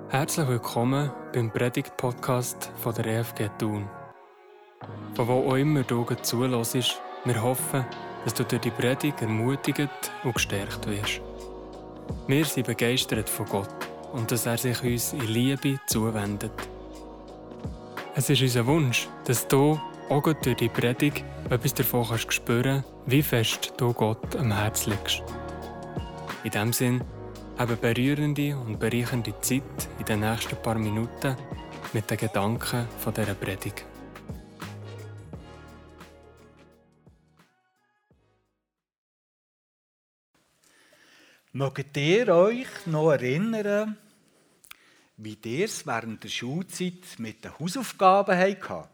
Herzlich willkommen beim Predigt-Podcast von der EFG Thun. Von wo auch immer du zuhörst, wir hoffen, dass du durch die Predigt ermutigt und gestärkt wirst. Wir sind begeistert von Gott und dass er sich uns in Liebe zuwendet. Es ist unser Wunsch, dass du auch durch die Predigt etwas davon spüren kannst, wie fest du Gott am Herzen liegst. In diesem Sinn, eine berührende und bereichernde Zeit in den nächsten paar Minuten mit den Gedanken von dieser Predigt. Mögt ihr euch noch erinnern, wie ihr es während der Schulzeit mit den Hausaufgaben hattet?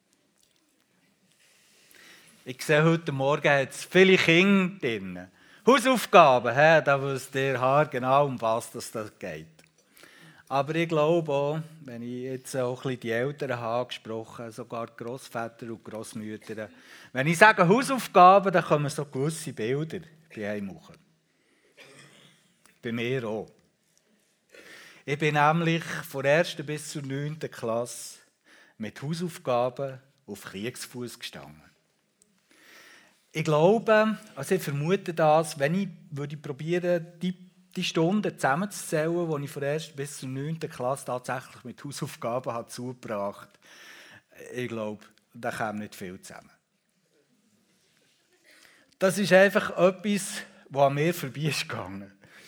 Ich sehe, heute Morgen hat es viele Kinder drin. Hausaufgaben, da wisst ihr genau, um was das geht. Aber ich glaube auch, wenn ich jetzt auch ein bisschen die Eltern habe gesprochen, sogar die Grossväter und Grossmütter, wenn ich sage Hausaufgaben, dann kommen so gewisse Bilder bei einem hoch. Bei mir auch. Ich bin nämlich von der 1. bis zur 9. Klasse mit Hausaufgaben auf Kriegsfuß gestanden. Ich glaube, also ich vermute das, wenn ich probieren würde, die Stunden zusammenzuzählen, die ich von der 1. bis zur 9. Klasse tatsächlich mit Hausaufgaben habe zugebracht habe, ich glaube, da käme nicht viel zusammen. Das ist einfach etwas, was an mir vorbei ist gegangen.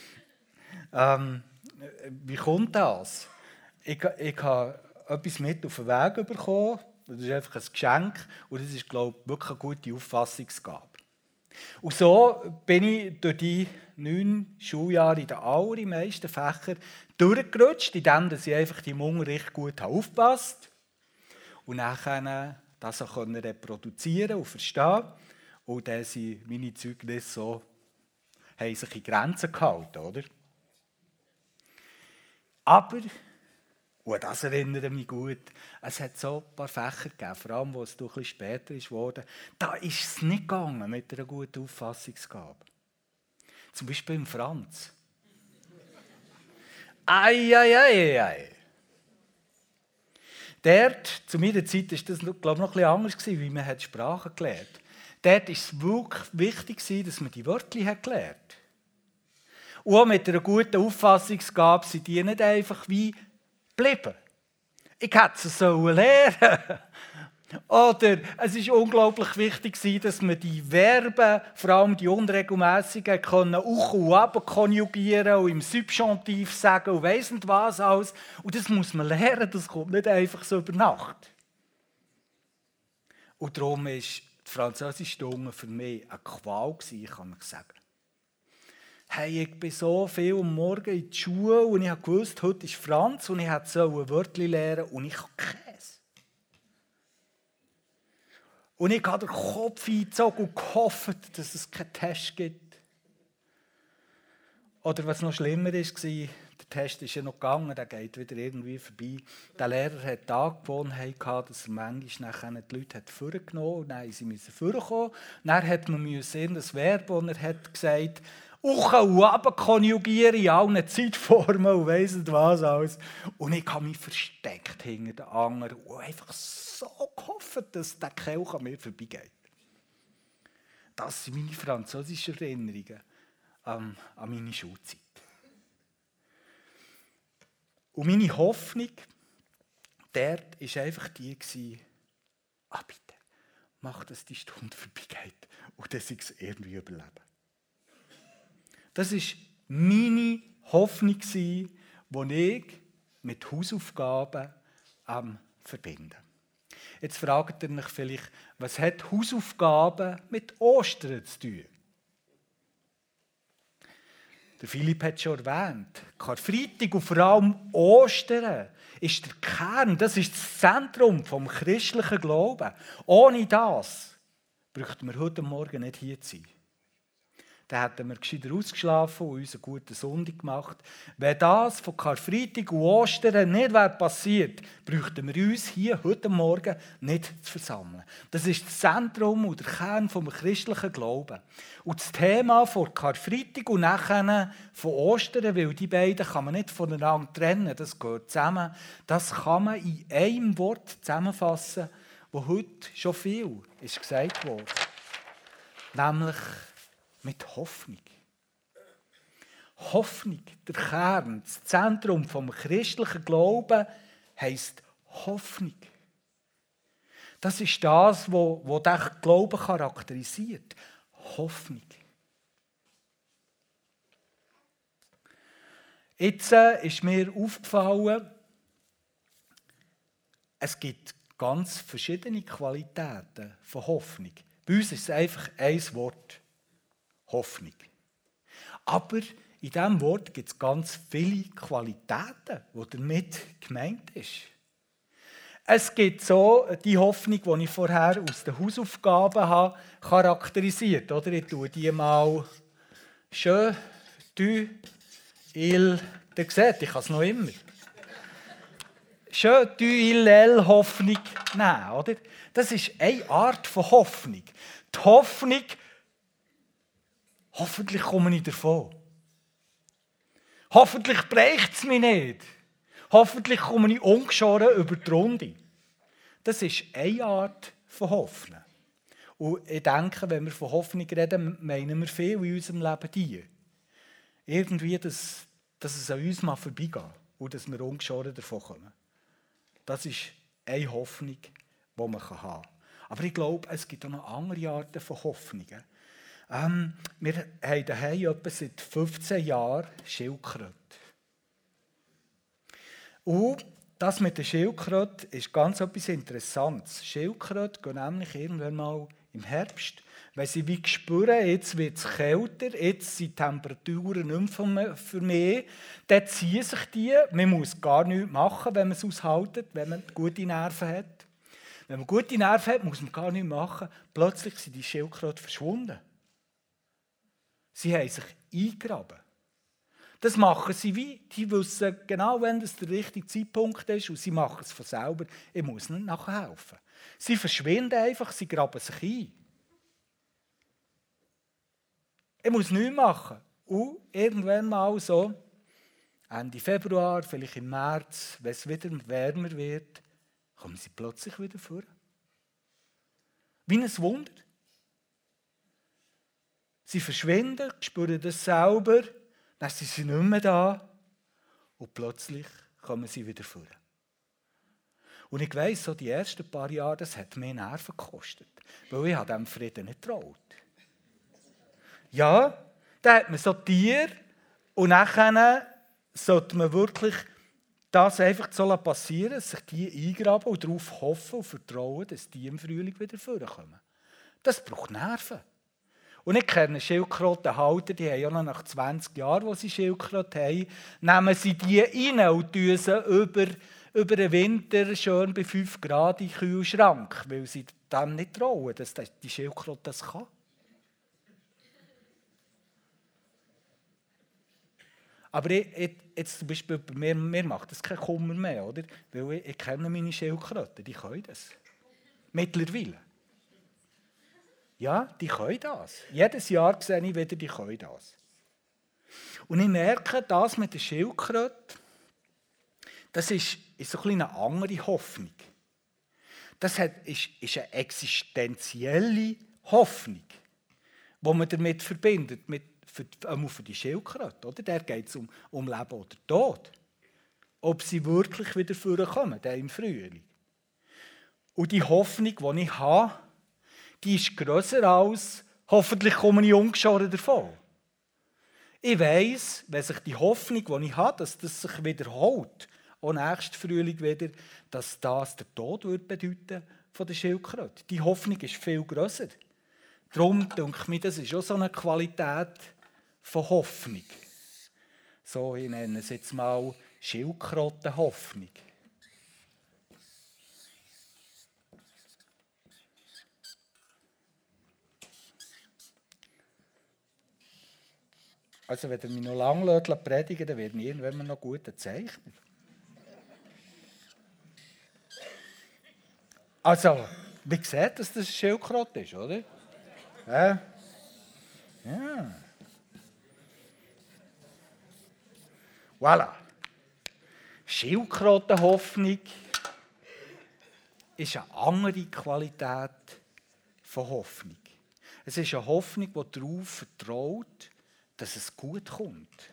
Wie kommt das? Ich habe etwas mit auf den Weg bekommen. Das ist einfach ein Geschenk und das ist, glaube ich, wirklich eine gute Auffassungsgabe. Und so bin ich durch die 9 Schuljahre in den allermeisten Fächern durchgerutscht, indem ich einfach im Unterricht gut aufgepasst habe und nachher das auch reproduzieren und verstehen. Und dann sind meine Zeugnisse so, haben sich in Grenzen gehalten, oder? Aber, und das erinnere mich gut, es hat so ein paar Fächer gegeben, vor allem, wo es ein bisschen später wurde, da ist es nicht gegangen mit einer guten Auffassungsgabe. Zum Beispiel im Franz. Ei. Dort, zu meiner Zeit, war das, glaube ich, noch ein bisschen anders, wie man Sprachen gelernt hat. Dort war es wirklich wichtig, dass man die Wörter gelernt hat. Und auch mit einer guten Auffassungsgabe sind die nicht einfach wie geblieben. Ich hätte es lernen. Oder es war unglaublich wichtig, dass man die Verben, vor allem die unregelmäßigen, «uch» und «ab» konjugieren und im Subjunktiv sagen und weiss nicht was alles. Und das muss man lernen, das kommt nicht einfach so über Nacht. Und darum war die Französischstunde für mich eine Qual, kann ich sagen. Hey, ich bin so viel am Morgen in die Schule und ich wusste, heute ist Franz und ich musste ein Wörtchen lernen und ich habe Käse. Und ich habe den Kopf eingezogen und gehofft, dass es keinen Test gibt. Oder was noch schlimmer war, der Test ist ja noch gegangen, der geht wieder irgendwie vorbei. Der Lehrer hat die Angewohnheit gehabt, dass er manchmal nachher die Leute vorgenommen hat und dann mussten sie vorkommen. Dann hat man irgendein Verb, das er hat gesagt, «uch» und «ab» konjugieren in allen Zeitformen und weiss nicht was alles. Und ich habe mich versteckt hinter den anderen und einfach so gehofft, dass der Kelch an mir vorbeigeht. Das sind meine französischen Erinnerungen an meine Schulzeit. Und meine Hoffnung dort war einfach die, bitte, mach, dass die Stunde vorbeigeht und dass ich es irgendwie überlebe. Das war meine Hoffnung, die ich mit Hausaufgaben verbinde. Jetzt fragt ihr mich vielleicht, was hat Hausaufgaben mit Ostern zu tun? Der Philipp hat es schon erwähnt. Karfreitag und vor allem Ostern ist der Kern, das ist das Zentrum des christlichen Glaubens. Ohne das bräuchten wir heute Morgen nicht hier zu sein. dann hätten wir gescheiter ausgeschlafen und uns einen guten Sonntag gemacht. Wenn das von Karfreitag und Ostern nicht passiert wäre, bräuchten wir uns hier heute Morgen nicht zu versammeln. Das ist das Zentrum und der Kern des christlichen Glaubens. Und das Thema von Karfreitag und nachher von Ostern, weil die beiden kann man nicht voneinander trennen, das gehört zusammen, das kann man in einem Wort zusammenfassen, wo heute schon viel ist gesagt wurde. Nämlich mit Hoffnung. Hoffnung, der Kern, das Zentrum des christlichen Glaubens, heisst Hoffnung. Das ist das, was den Glauben charakterisiert. Hoffnung. Jetzt ist mir aufgefallen, es gibt ganz verschiedene Qualitäten von Hoffnung. Bei uns ist es einfach ein Wort. Hoffnung. Aber in diesem Wort gibt es ganz viele Qualitäten, die damit gemeint ist. Es gibt so die Hoffnung, die ich vorher aus den Hausaufgaben habe charakterisiert habe. Ich tue die mal schön, du, il, ihr seht, ich kann es noch immer. Schön, du, il, Hoffnung nehmen, oder? Das ist eine Art von Hoffnung. Die Hoffnung, hoffentlich komme ich davon. Hoffentlich bricht es mich nicht. Hoffentlich komme ich ungeschoren über die Runde. Das ist eine Art von Hoffnung. Und ich denke, wenn wir von Hoffnung reden, meinen wir viel in unserem Leben die. Irgendwie, dass es an uns mal vorbeigeht und dass wir ungeschoren davon kommen. Das ist eine Hoffnung, die man haben kann. Aber ich glaube, es gibt auch noch andere Arten von Hoffnungen. Wir haben daheim etwa seit 15 Jahren Schildkröte. Und das mit der Schildkröte ist ganz etwas Interessantes. Schildkröte gehen nämlich irgendwann mal im Herbst, wenn sie wie spüren, jetzt wird es kälter, jetzt sind die Temperaturen nicht mehr für mich, dann ziehen sich die. Man muss gar nichts machen, wenn man es aushält, wenn man gute Nerven hat. Wenn man gute Nerven hat, muss man gar nichts machen. Plötzlich sind die Schildkröten verschwunden. Sie haben sich eingegraben. Das machen sie wie, die wissen genau, wenn das der richtige Zeitpunkt ist und sie machen es von selber. Ich muss nicht nachher helfen. Sie verschwinden einfach, sie graben sich ein. Ich muss nichts machen. Und irgendwann mal so, Ende Februar, vielleicht im März, wenn es wieder wärmer wird, kommen sie plötzlich wieder vor. Wie ein Wunder. Sie verschwinden, spüren das selber, dann sind sie nicht mehr da und plötzlich kommen sie wieder vor. Und ich weiss, so die ersten paar Jahre, das hat mir Nerven gekostet, weil ich diesem Frieden nicht traut. Ja, da hat man so Tiere und nachher sollte man wirklich das einfach so passieren, sich die eingraben und darauf hoffen und vertrauen, dass die im Frühling wieder vorkommen. Das braucht Nerven. Und ich kenne Schildkrötenhalter, die haben ja noch nach 20 Jahren, wo sie Schildkröten haben, nehmen sie die rein und tun sie über den Winter schön bei 5 Grad in den Kühlschrank, weil sie dem nicht trauen, dass die Schildkröte das kann. Aber jetzt zum Beispiel bei mir macht das keinen Kummer mehr, oder? Weil ich kenne meine Schildkröten, die können das. Mittlerweile. Ja, die können das. Jedes Jahr sehe ich wieder, die können das. Und ich merke, das mit der Schildkröte, das ist so eine andere Hoffnung. Das ist eine existenzielle Hoffnung, die man damit verbindet, für die Schildkröte. Oder? Da geht es um Leben oder Tod. Ob sie wirklich wieder vorkommen, im Frühling. Und die Hoffnung, die ich habe, die ist grösser als, hoffentlich komme ich ungeschoren davon. Ich weiss, wenn sich die Hoffnung, die ich habe, dass das sich wiederholt, auch nächsten Frühling wieder, dass das der Tod bedeuten von der Schildkröte. Die Hoffnung ist viel grösser. Darum denke ich mir, das ist auch so eine Qualität von Hoffnung. So, ich nenne es jetzt mal Schildkrötenhoffnung. Also wenn ihr mich noch lange predigen lässt, dann wird ich irgendwann noch guten Zeichner. Also, wie sieht dass das ein Schildkröte ist, oder? Ja. Voilà. Schildkrötenhoffnung ist eine andere Qualität von Hoffnung. Es ist eine Hoffnung, die darauf vertraut, dass es gut kommt.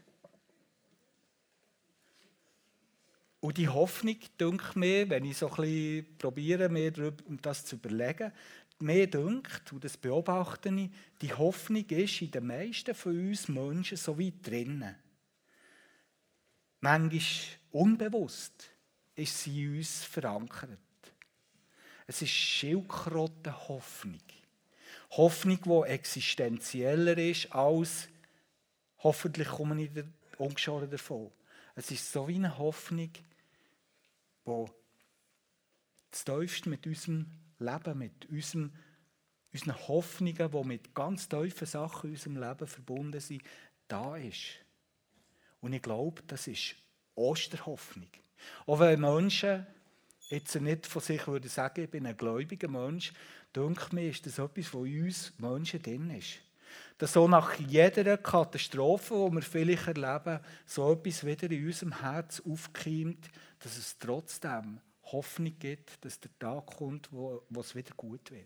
Und die Hoffnung, denke mir, wenn ich so ein bisschen probiere, mir das zu überlegen, mir denkt, und das beobachte ich, die Hoffnung ist in den meisten von uns Menschen so weit drinnen. Manchmal unbewusst ist sie in uns verankert. Es ist Schildkrötenhoffnung. Hoffnung, die existenzieller ist als hoffentlich komme ich ungeschoren davon. Es ist so wie eine Hoffnung, die das Tiefste mit unserem Leben, mit unseren Hoffnungen, die mit ganz tiefen Sachen in unserem Leben verbunden sind, da ist. Und ich glaube, das ist Osterhoffnung. Auch wenn Menschen jetzt nicht von sich würden sagen, ich bin ein gläubiger Mensch, denke mir, ist das etwas, was in uns Menschen drin ist. Dass so nach jeder Katastrophe, die wir vielleicht erleben, so etwas wieder in unserem Herz aufkeimt, dass es trotzdem Hoffnung gibt, dass der Tag kommt, wo es wieder gut wird.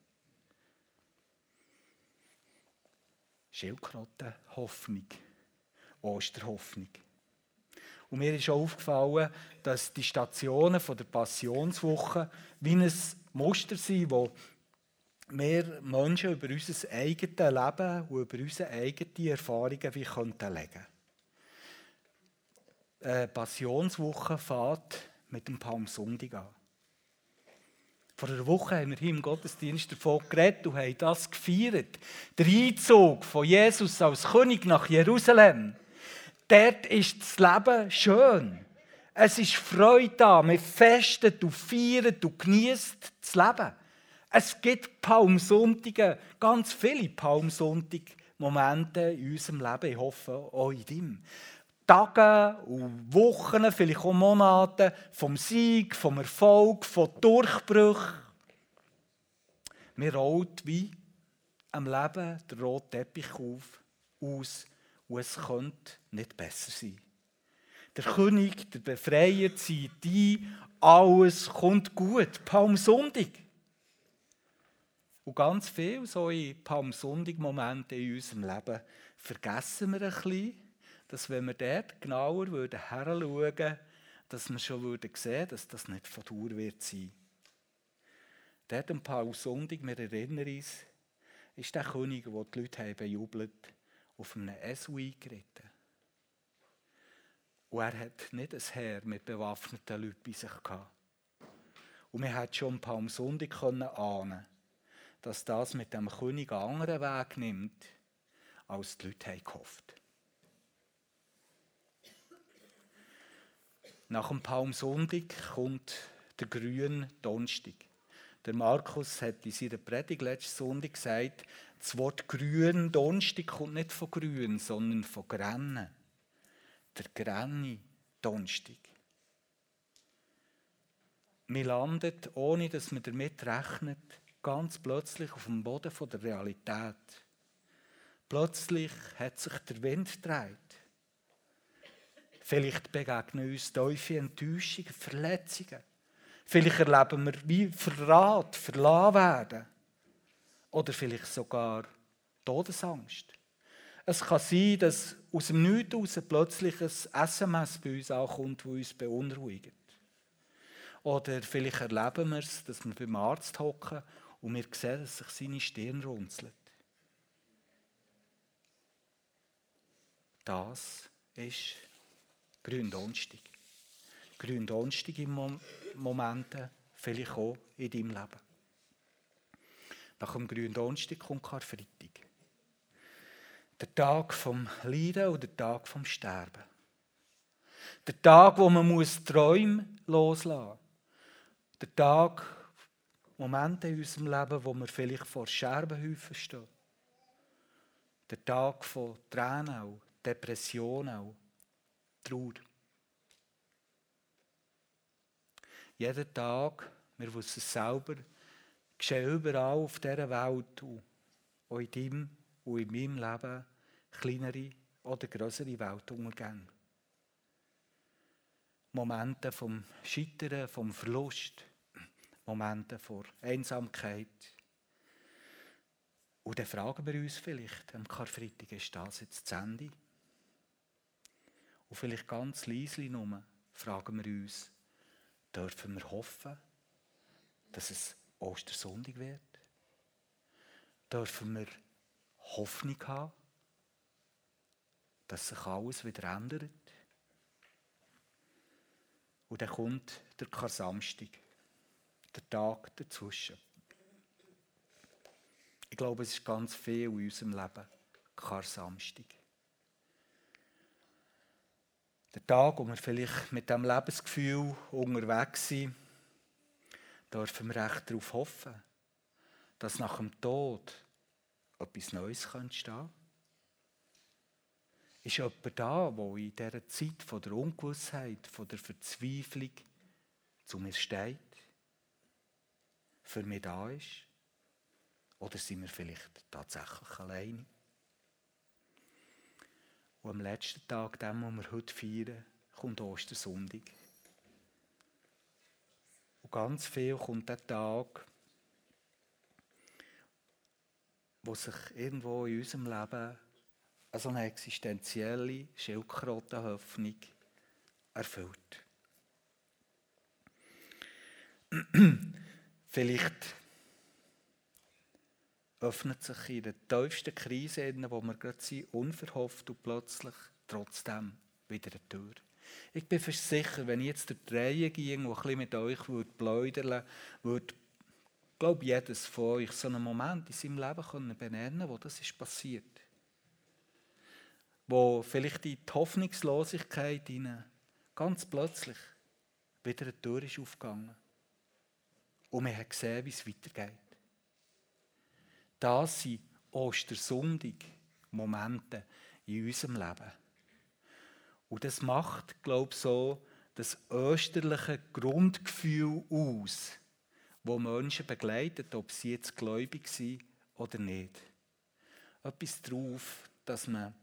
Schildkröte, Hoffnung, Osterhoffnung. Und mir ist auch aufgefallen, dass die Stationen der Passionswoche wie ein Muster sind, wo wir Menschen über unser eigenes Leben und über unsere eigenen Erfahrungen wie legen könnten. Die Passionswoche fängt mit dem Palmsonntag an. Vor einer Woche haben wir hier im Gottesdienst davon geredet und haben das gefeiert. Der Einzug von Jesus als König nach Jerusalem. Dort ist das Leben schön. Es ist Freude da. Wir festen und feiern und genießen das Leben. Es gibt Palmsonntage, ganz viele Palmsonntag-Momente in unserem Leben. Ich hoffe, auch in deinem. Tage und Wochen, vielleicht auch Monate vom Sieg, vom Erfolg, von Durchbruch. Mir rollt wie am Leben der rote Teppich aus und es könnte nicht besser sein. Der König, der Befreier zieht ein, alles kommt gut. Palmsonntag. Und ganz viele solche Palmsonntag-Momente in unserem Leben vergessen wir ein bisschen, dass wenn wir dort genauer heranschauen würden, dass wir schon sehen würden, dass das nicht von Dauer wird sein. Dort am Palmsonntag, wir erinnern uns, ist der König, den die Leute haben bejubelt, auf einem Esel eingeritten. Und er hat nicht ein Heer mit bewaffneten Leuten bei sich gehabt. Und wir hätten schon am Palmsonntag ahnen, dass das mit dem König einen anderen Weg nimmt, als die Leute gehofft haben. Nach dem Palmsonntag kommt der grüne Donnerstag. Der Markus hat in seiner Predigt letzten Sonntag gesagt, das Wort grün Donnerstag kommt nicht von grün, sondern von Grennen. Der grüne Donnerstag. Wir landen, ohne dass man damit rechnet, ganz plötzlich auf dem Boden der Realität. Plötzlich hat sich der Wind gedreht. Vielleicht begegnen uns tiefe Enttäuschungen, Verletzungen. Vielleicht erleben wir wie Verrat, verlassen werden. Oder vielleicht sogar Todesangst. Es kann sein, dass aus dem Nichts heraus plötzlich ein SMS bei uns ankommt, das uns beunruhigt. Oder vielleicht erleben wir es, dass wir beim Arzt hocken und wir sehen, dass sich seine Stirn runzelt. Das ist Gründonnerstag. Gründonnerstag im Momente, vielleicht auch in deinem Leben. Nach dem Gründonnerstag kommt Karfreitag. Der Tag vom Leiden und der Tag vom Sterben. Der Tag, wo man Träume loslassen muss. Der Tag, Momente in unserem Leben, wo wir vielleicht vor Scherbenhäufen stehen. Der Tag von Tränen, Depressionen auch, Trauer. Jeden Tag, wir wissen es selber, geschehen überall auf dieser Welt, auch in deinem und in meinem Leben, kleinere oder größere Weltuntergänge. Momente vom Scheitern, vom Verlust, Momente vor Einsamkeit. Und dann fragen wir uns vielleicht, am Karfreitag ist das jetzt das Ende? Und vielleicht ganz leise nur fragen wir uns, dürfen wir hoffen, dass es Ostersonntag wird? Dürfen wir Hoffnung haben, dass sich alles wieder ändert? Und dann kommt der Kar-Samstag, der Tag dazwischen. Ich glaube, es ist ganz viel in unserem Leben, Kar-Samstag. Der Tag, wo wir vielleicht mit diesem Lebensgefühl unterwegs sind, dürfen wir echt darauf hoffen, dass nach dem Tod etwas Neues entstehen kann. Ist jemand da, der in dieser Zeit von der Ungewissheit, von der Verzweiflung zu mir steht, für mich da ist? Oder sind wir vielleicht tatsächlich alleine? Und am letzten Tag, den wir heute feiern, kommt Ostersonntag. Und ganz viel kommt der Tag, wo sich irgendwo in unserem Leben so eine existenzielle Schildkrötenhoffnung erfüllt. Vielleicht öffnet sich in der tiefsten Krise, wo wir gerade sind, unverhofft und plötzlich trotzdem wieder eine Tür. Ich bin fast sicher, wenn ich jetzt durch die Reihe ging und ein bisschen mit euch plaudern würde, glaube jedes von euch so einen Moment in seinem Leben benennen können, wo das ist passiert. Wo vielleicht in die Hoffnungslosigkeit hinein ganz plötzlich wieder eine Tür ist aufgegangen. Und man hat gesehen, wie es weitergeht. Das sind Ostersonntag-Momente in unserem Leben. Und das macht, glaube ich, so das österliche Grundgefühl aus, das Menschen begleitet, ob sie jetzt gläubig sind oder nicht. Etwas darauf, dass man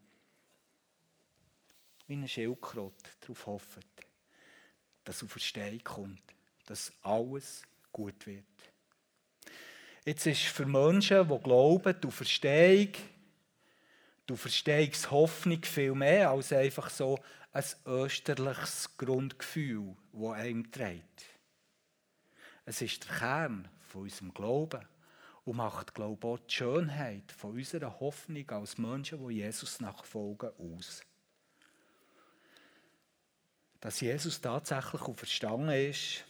wie eine Schildkröte darauf hofft, dass Auferstehung kommt, dass alles gut wird. Jetzt ist für Menschen, die glauben, die Auferstehungshoffnung viel mehr als einfach so ein österliches Grundgefühl, das einem trägt. Es ist der Kern von unserem Glauben und macht, glaube ich, auch die Schönheit von unserer Hoffnung als Menschen, die Jesus nachfolgen, aus. Dass Jesus tatsächlich auferstanden ist,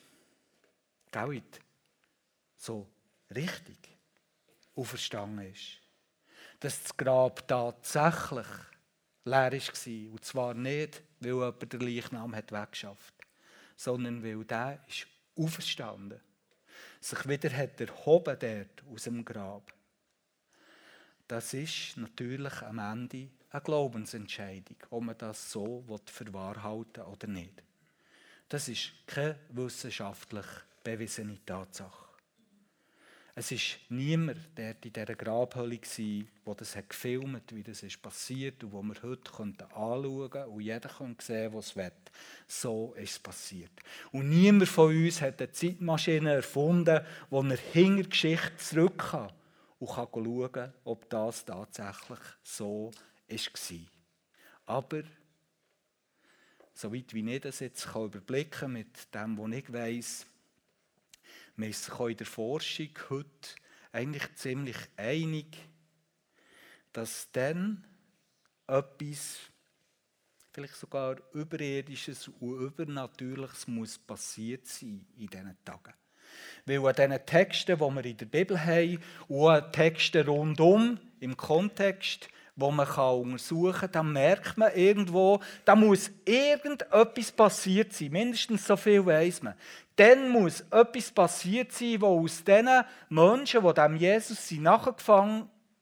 so richtig auferstanden ist. Dass das Grab tatsächlich leer war. Und zwar nicht, weil jemand den Leichnam weggeschafft hat, sondern weil der ist auferstanden. Sich wieder hat erhoben dort aus dem Grab. Das ist natürlich am Ende eine Glaubensentscheidung, ob man das so für wahr halten will oder nicht. Das ist keine wissenschaftlich bewiesene Tatsache. Es war niemand dort in dieser Grabhöhle, der das gefilmt hat, wie das ist passiert und wo wir heute anschauen können und jeder kann sehen, was es will. So ist es passiert. Und niemand von uns hat eine Zeitmaschine erfunden, wo er hinter die Geschichte zurück kann und kann schauen, ob das tatsächlich so war. Aber, soweit wie ich das jetzt überblicken kann, mit dem, was ich weiss, wir sind sich auch in der Forschung heute eigentlich ziemlich einig, dass dann etwas, vielleicht sogar Überirdisches und Übernatürliches muss passiert sein in diesen Tagen. Weil an diesen Texten, die wir in der Bibel haben, und an Texten rundum im Kontext, wo man untersuchen kann, dann merkt man irgendwo, da muss irgendetwas passiert sein. Mindestens so viel weiss man. Dann muss etwas passiert sein, wo aus diesen Menschen, die dem Jesus sind nachgefolgt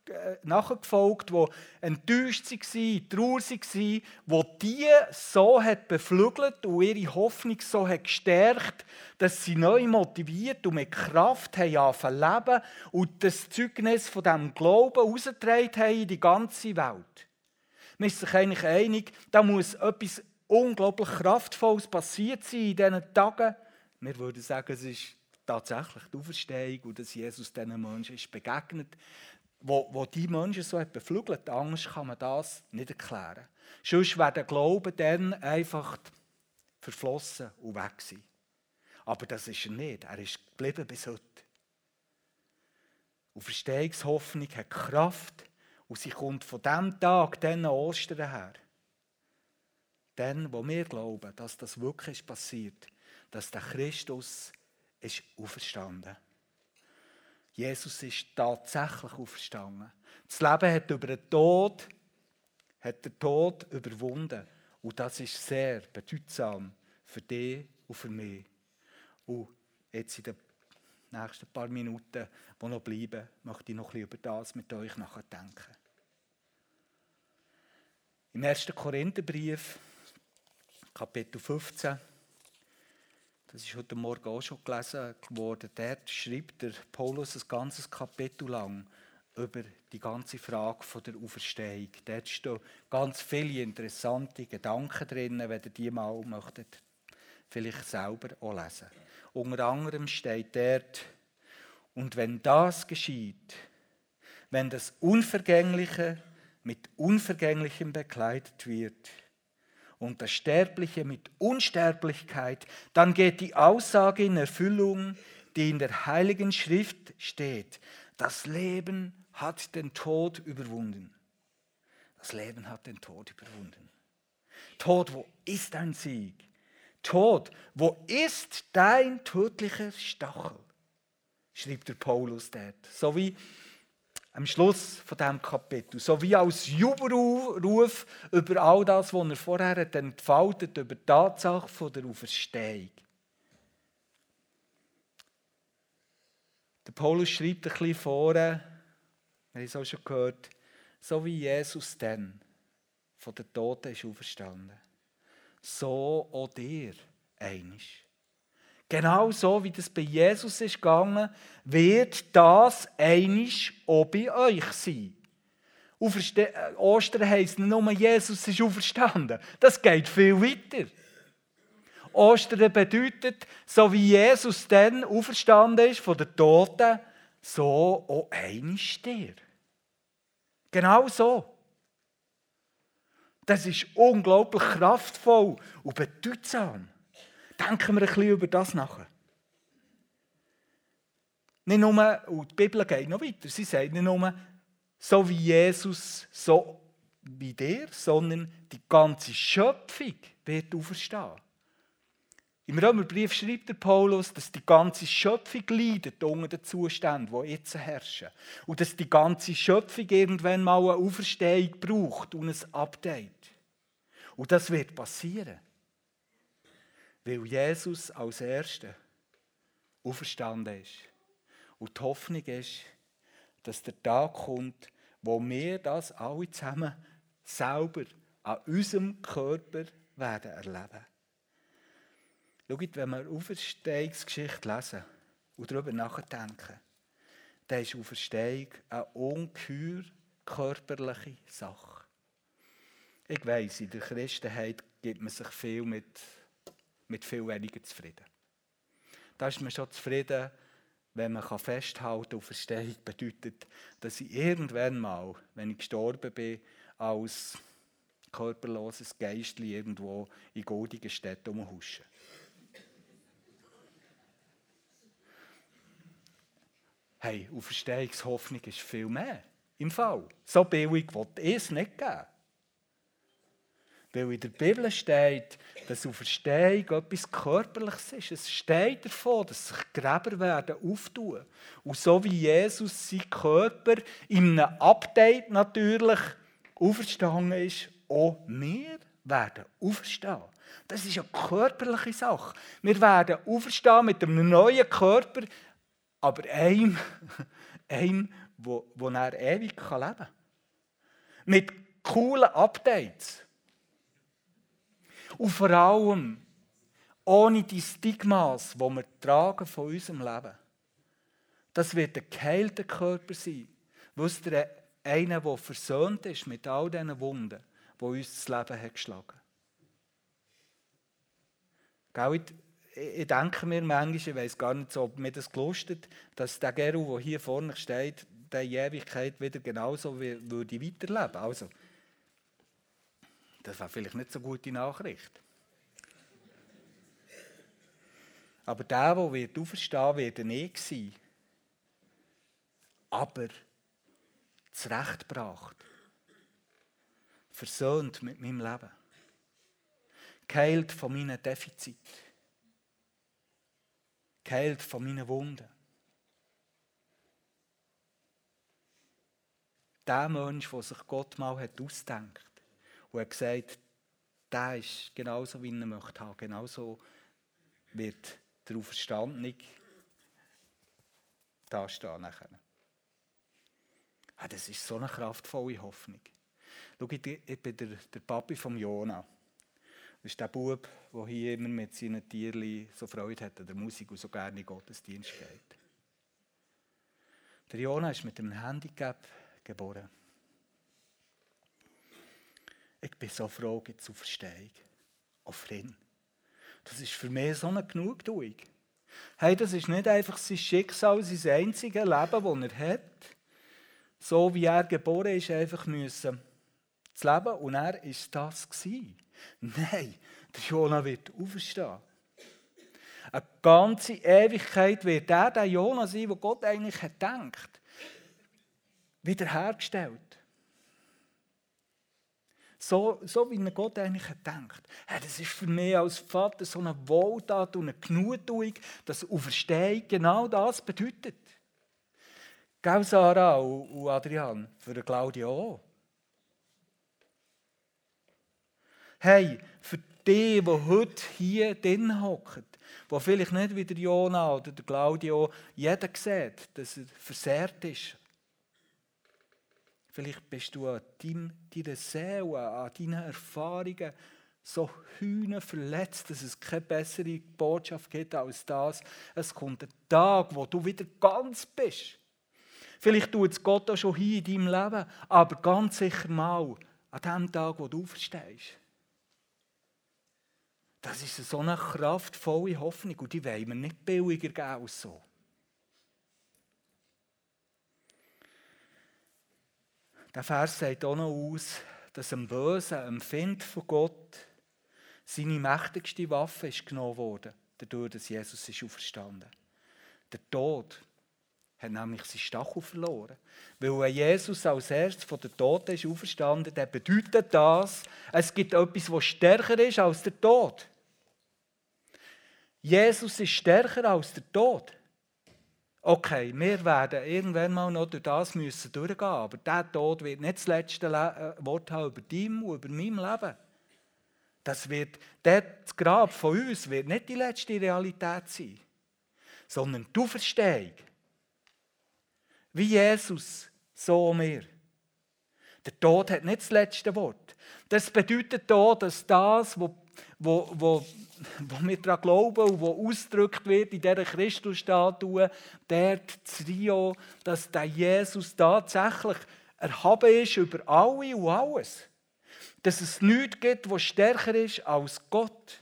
nachgefolgt, die enttäuscht waren, traurig waren, die so hat beflügelt und ihre Hoffnung so hat gestärkt, dass sie neu motiviert und mit Kraft angefangen zu leben und das Zeugnis von diesem Glauben herausgetragen haben in die ganze Welt. Man ist sich eigentlich einig, da muss etwas unglaublich Kraftvolles passiert sein in diesen Tagen. Wir würden sagen, es ist tatsächlich die Auferstehung und dass Jesus diesen Menschen ist begegnet, wo die Menschen so beflügelt. Anders kann man das nicht erklären. Sonst wäre der Glaube dann einfach verflossen und weg sein. Aber das ist er nicht. Er ist geblieben bis heute. Auferstehungshoffnung hat Kraft und sie kommt von diesem Tag, diesen Ostern her. Dann, wo wir glauben, dass das wirklich passiert, dass der Christus ist auferstanden. Jesus ist tatsächlich auferstanden. Das Leben hat den Tod überwunden. Und das ist sehr bedeutsam für dich und für mich. Und jetzt in den nächsten paar Minuten, die noch bleiben, möchte ich noch ein bisschen über das mit euch nachdenken. Im 1. Korintherbrief, Kapitel 15, das ist heute Morgen auch schon gelesen worden, dort schreibt der Paulus ein ganzes Kapitel lang über die ganze Frage von der Auferstehung. Dort stehen ganz viele interessante Gedanken drin, wenn ihr die mal möchtet, vielleicht selber auch lesen. Unter anderem steht dort, und wenn das geschieht, wenn das Unvergängliche mit Unvergänglichem bekleidet wird und das Sterbliche mit Unsterblichkeit, dann geht die Aussage in Erfüllung, die in der Heiligen Schrift steht. Das Leben hat den Tod überwunden. Das Leben hat den Tod überwunden. Tod, wo ist dein Sieg? Tod, wo ist dein tödlicher Stachel? Schreibt der Paulus dort. So wie am Schluss von diesem Kapitel, so wie als Jubelruf über all das, was er vorher hat entfaltet, über die Tatsache von der Auferstehung. Der Paulus schreibt ein bisschen vorne, wir haben es auch schon gehört, so wie Jesus dann von den Toten ist auferstanden, so auch dir einisch. Genau so, wie das bei Jesus ist gegangen, wird das einisch auch bei euch sein. Ostern heisst nicht nur, Jesus ist auferstanden. Das geht viel weiter. Ostern bedeutet, so wie Jesus dann auferstanden ist von den Toten, so auch einisch dir. Genau so. Das ist unglaublich kraftvoll und bedeutsam. Denken wir ein bisschen über das nach. Nicht nur, und die Bibel geht noch weiter, sie sagt nicht nur, so wie Jesus, so wie der, sondern die ganze Schöpfung wird auferstehen. Im Römerbrief schreibt der Paulus, dass die ganze Schöpfung leidet unter den Zuständen, die jetzt herrschen. Und dass die ganze Schöpfung irgendwann mal eine Auferstehung braucht und ein Update. Und das wird passieren. Weil Jesus als Erster auferstanden ist. Und die Hoffnung ist, dass der Tag kommt, wo wir das alle zusammen selber an unserem Körper werden erleben. Schaut, wenn wir Auferstehungsgeschichte lesen und darüber nachdenken, dann ist Auferstehung eine ungeheuer körperliche Sache. Ich weiss, in der Christenheit gibt man sich viel mit viel weniger zufrieden. Da ist man schon zufrieden, wenn man festhalten kann, Auferstehung bedeutet, dass ich irgendwann mal, wenn ich gestorben bin, als körperloses Geistli irgendwo in goldigen Städten rumhusche. Hey, Auferstehungshoffnung ist viel mehr im Fall. So billig will es nicht geben. Weil in der Bibel steht, dass Auferstehung etwas Körperliches ist. Es steht davon, dass sich Gräber werden auftun. Und so wie Jesus sein Körper in einem Update natürlich auferstanden ist, auch wir werden auferstehen. Das ist eine körperliche Sache. Wir werden auferstehen mit einem neuen Körper, aber einem wo er ewig leben kann. Mit coolen Updates. Und vor allem ohne die Stigmas, die wir tragen von unserem Leben. Das wird ein geheilter Körper sein. Wisst ihr, einer, der versöhnt ist mit all diesen Wunden, die uns das Leben hat geschlagen hat. Ich denke mir manchmal, ich weiss gar nicht so, ob mir das gelustet, dass der Geru, der hier vorne steht, der in Ewigkeit wieder genauso würde weiterleben. Also, das war vielleicht nicht so eine gute Nachricht. Aber der wird auferstehen, wird nicht sein. Aber zurechtgebracht. Versöhnt mit meinem Leben. Geheilt von meinen Defiziten. Geheilt von meinen Wunden. Der Mensch, der sich Gott mal ausgedacht hat und hat gesagt, der ist genauso, wie er möchte haben. Genauso wird der Auferstandene da stehen nachher. Das ist so eine kraftvolle Hoffnung. Schau, ich bin der Papi von Jona. Das ist der Bub, der hier immer mit seinen Tierchen so Freude hat an der Musik und so gerne in den Gottesdienst geht. Der Jona ist mit einem Handicap geboren. Ich bin so froh, gibt es Auferstehung. Auch für ihn. Das ist für mich so eine Genugtuung. Hey, das ist nicht einfach sein Schicksal, sein einziges Leben, das er hat. So wie er geboren ist, einfach müssen zu leben. Und er war das gewesen. Nein, der Jona wird auferstehen. Eine ganze Ewigkeit wird der Jona sein, den Gott eigentlich hat gedacht, wiederhergestellt. So wie ihn Gott eigentlich hat gedacht. Hey, das ist für mich als Vater so eine Wohltat und eine Genugtuung, dass Auferstehung genau das bedeutet. Gell, Sarah und Adrian, für Claudia auch. Hey, für die heute hier drin hocken, die vielleicht nicht wie der Jona oder der Claudio jeder sieht, dass er versehrt ist. Vielleicht bist du an deiner Seele, an deinen Erfahrungen so verletzt, dass es keine bessere Botschaft gibt als das. Es kommt ein Tag, wo du wieder ganz bist. Vielleicht tut es Gott auch schon hier in deinem Leben, aber ganz sicher mal an dem Tag, wo du verstehst. Das ist so eine kraftvolle Hoffnung und die wollen wir nicht billiger geben als so. Der Vers sagt auch noch aus, dass dem Bösen, dem Feind von Gott, seine mächtigste Waffe ist genommen worden, dadurch, dass Jesus ist auferstanden. Der Tod hat nämlich seinen Stachel verloren. Weil wenn Jesus als erstes von den Toten ist auferstanden, dann bedeutet das, es gibt etwas, das stärker ist als der Tod. Jesus ist stärker als der Tod. Okay, wir werden irgendwann mal noch durch das müssen durchgehen, aber dieser Tod wird nicht das letzte Wort haben über dein und über mein Leben. Das Grab von uns wird nicht die letzte Realität sein, sondern die Auferstehung. Wie Jesus, so wir. Der Tod hat nicht das letzte Wort. Das bedeutet auch, dass das, wo wir daran glauben und was ausgedrückt wird in dieser Christusstatue, dort zu Rio, dass der Jesus tatsächlich erhaben ist über alle und alles. Dass es nichts gibt, was stärker ist als Gott.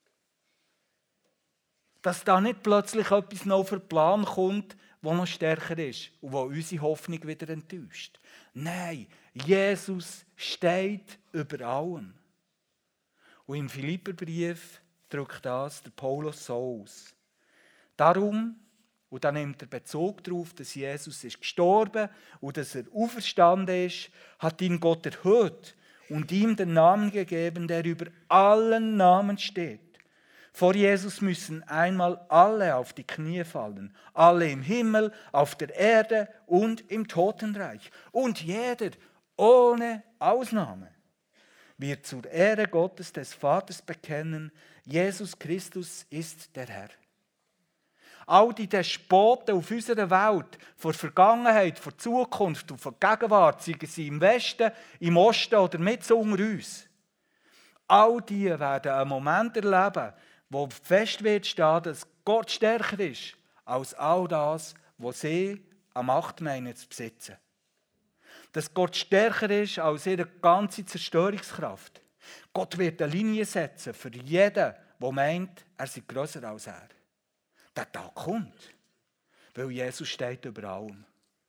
Dass da nicht plötzlich etwas noch auf den Plan kommt, was noch stärker ist und was unsere Hoffnung wieder enttäuscht. Nein, Jesus steht über allem. Und im Philipperbrief drückt das der Paulus so aus. Darum, und dann nimmt er Bezug darauf, dass Jesus ist gestorben und dass er auferstanden ist, hat ihn Gott erhöht und ihm den Namen gegeben, der über allen Namen steht. Vor Jesus müssen einmal alle auf die Knie fallen, alle im Himmel, auf der Erde und im Totenreich. Und jeder, ohne Ausnahme, wird zur Ehre Gottes des Vaters bekennen, Jesus Christus ist der Herr. all die Despoten auf unserer Welt, von der Vergangenheit, von der Zukunft und von der Gegenwart, seien sie im Westen, im Osten oder mit unter uns. All die werden einen Moment erleben, wo fest wird stehen, dass Gott stärker ist als all das, was sie an Macht meinen zu besitzen. Dass Gott stärker ist als ihre ganze Zerstörungskraft. Gott wird eine Linie setzen für jeden, der meint, er sei grösser als er. Der Tag kommt, weil Jesus steht über allem.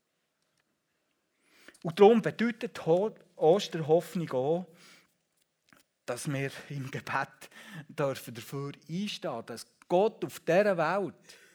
Und darum bedeutet Osterhoffnung auch, dass wir im Gebet dafür einstehen dürfen, dass Gott auf dieser Welt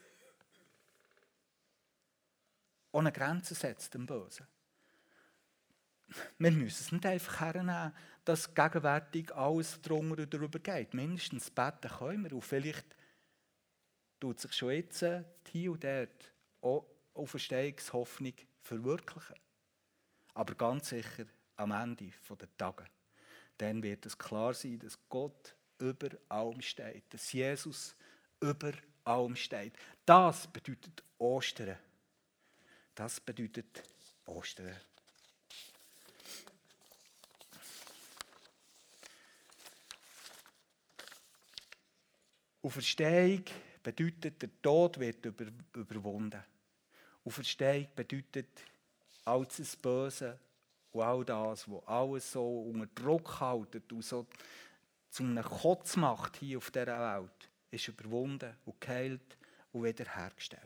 ohne Grenzen setzt, dem Bösen. Wir müssen es nicht einfach hernehmen, dass gegenwärtig alles drunter und drüber geht. Mindestens beten können wir. Und vielleicht tut sich schon jetzt hier und dort auch Auferstehungshoffnung verwirklichen. Aber ganz sicher am Ende der Tage. Dann wird es klar sein, dass Gott über allem steht. Dass Jesus über allem steht. Das bedeutet Ostern. Das bedeutet Ostern. Auferstehung bedeutet, der Tod wird überwunden. Auferstehung bedeutet, all das Böse und all das, was alles so unter Druck hält und so zu einem Kotz macht hier auf dieser Welt, ist überwunden und geheilt und wiederhergestellt.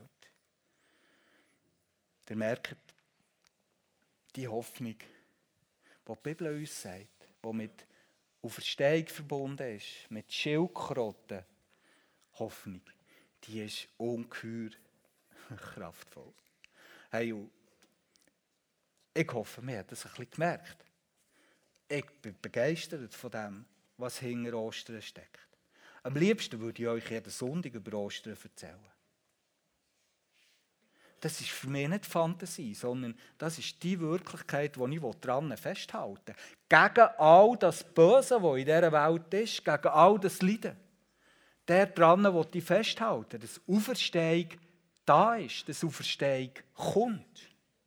Ihr merkt, die Hoffnung, die die Bibel uns sagt, die mit Auferstehung verbunden ist, mit Schildkröten, Hoffnung, die ist ungeheuer kraftvoll. Hey, ich hoffe, wir haben das ein bisschen gemerkt. Ich bin begeistert von dem, was hinter Ostern steckt. Am liebsten würde ich euch jeden Sonntag über Ostern erzählen. Das ist für mich nicht Fantasie, sondern das ist die Wirklichkeit, die ich daran festhalten will. Gegen all das Böse, das in dieser Welt ist, gegen all das Leiden. Der dran will ich festhalten, dass Auferstehung da ist, dass Auferstehung kommt.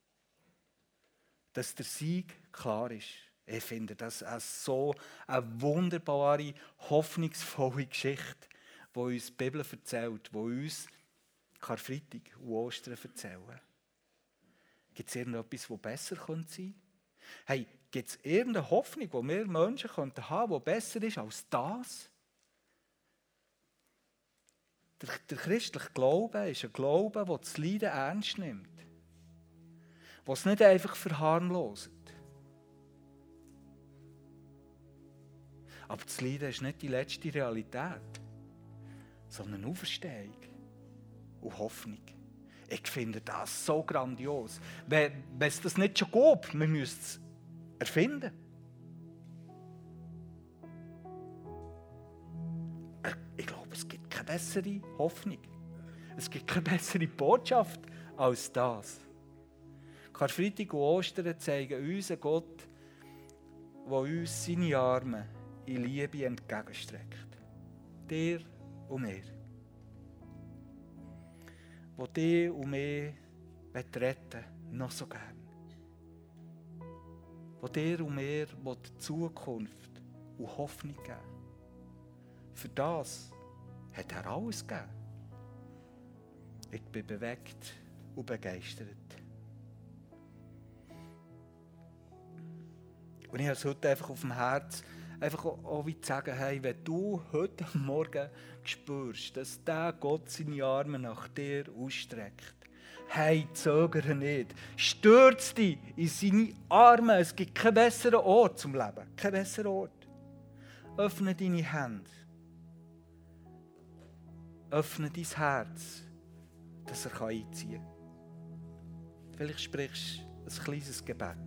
Dass der Sieg klar ist. Ich finde das so eine wunderbare, hoffnungsvolle Geschichte, die uns die Bibel erzählt, die uns Karfreitag und Ostern erzählen. Gibt es irgendetwas, das besser sein könnte? Hey, gibt es irgendeine Hoffnung, die wir Menschen haben könnten, die besser ist als das? Der christliche Glaube ist ein Glaube, der das Leiden ernst nimmt. Der es nicht einfach verharmlost. Aber das Leiden ist nicht die letzte Realität, sondern Auferstehung und Hoffnung. Ich finde das so grandios. Wenn es das nicht schon gab, wir müssen es erfinden. Ich glaube, es gibt keine bessere Hoffnung. Es gibt keine bessere Botschaft als das. Karfreitag und Ostern zeigen uns einen Gott, der uns seine Arme in Liebe entgegenstreckt. Dir und mir. Der dich und mich retten will, noch so gern. Der dir und mir Zukunft und Hoffnung geben. Für das hat er alles gegeben. Ich bin bewegt und begeistert. Und ich habe es heute einfach auf dem Herz, einfach auch wie zu sagen, hey, wenn du heute Morgen spürst, dass der Gott seine Arme nach dir ausstreckt, hey, zögere nicht, stürz dich in seine Arme. Es gibt keinen besseren Ort zum Leben, keinen besseren Ort. Öffne deine Hände. Öffne dein Herz, dass er einziehen kann. Vielleicht sprichst du ein kleines Gebet.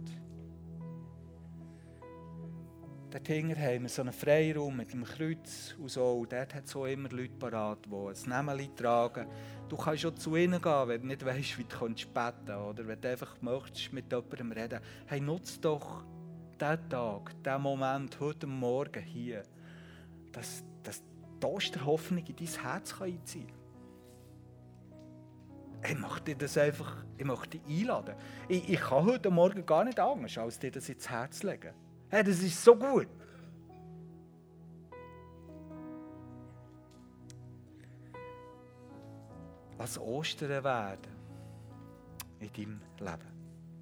Dort hinten haben wir so einen Freiraum mit einem Kreuz und so. Und dort hat es auch immer Leute parat, die ein Nämeli tragen. Du kannst schon zu ihnen gehen, wenn du nicht weißt, wie du beten kannst. Oder wenn du einfach möchtest, mit jemandem reden. Hey, nutze doch diesen Tag, diesen Moment, heute Morgen hier, dass die Osterhoffnung in dein Herz einziehen kann. Ich möchte dich einladen. Ich kann heute Morgen gar nicht anders, als dir das ins Herz legen. Hey, das ist so gut. Lass Ostern werden in deinem Leben.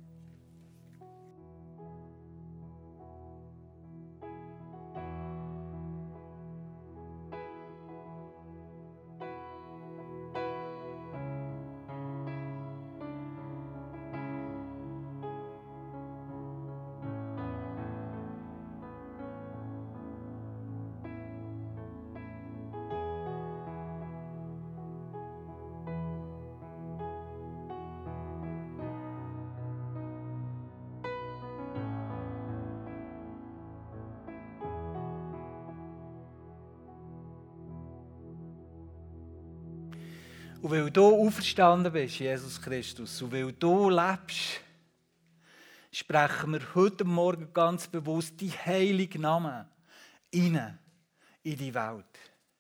Und weil du auferstanden bist, Jesus Christus, und weil du lebst, sprechen wir heute Morgen ganz bewusst die heiligen Namen rein in die Welt.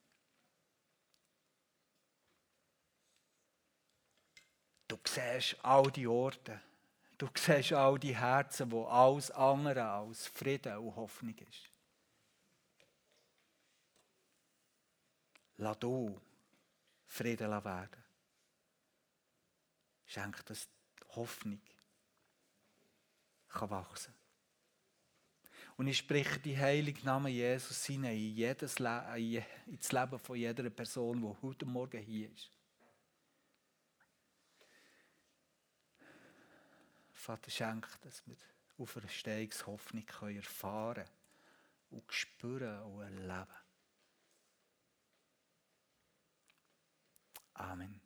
Du siehst all die Orte, du siehst all die Herzen, wo alles andere als Frieden und Hoffnung ist. Lass du Frieden werden. Schenk, dass die Hoffnung kann wachsen. Und ich spreche die heiligen Namen Jesus hinein in das Leben von jeder Person, die heute Morgen hier ist. Vater, schenk, dass wir Auferstehungshoffnung erfahren und spüren und erleben. Amen.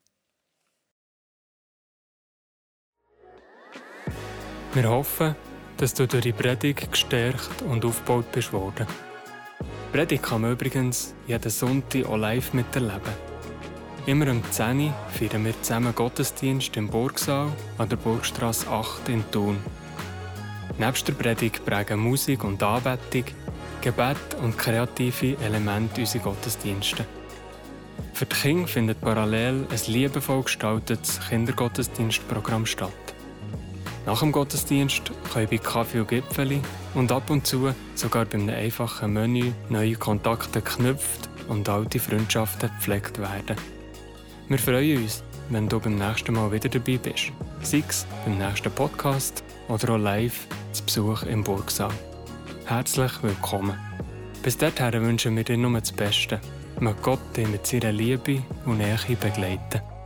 Wir hoffen, dass du durch die Predigt gestärkt und aufgebaut bist worden. Die Predigt kann man übrigens jeden Sonntag auch live miterleben. Immer um 10 Uhr feiern wir zusammen Gottesdienst im Burgsaal an der Burgstrasse 8 in Thun. Nebst der Predigt prägen Musik und Anbetung, Gebet und kreative Elemente unsere Gottesdienste. Für die Kinder findet parallel ein liebevoll gestaltetes Kindergottesdienstprogramm statt. Nach dem Gottesdienst können bei Kaffee und Gipfeli und ab und zu sogar bei einem einfachen Menü neue Kontakte geknüpft und alte Freundschaften gepflegt werden. Wir freuen uns, wenn du beim nächsten Mal wieder dabei bist. Sei es beim nächsten Podcast oder auch live zu Besuch im Burgsaal. Herzlich willkommen. Bis dahin wünschen wir dir nur das Beste. Möge Gott dich mit seiner Liebe und Nähe begleiten.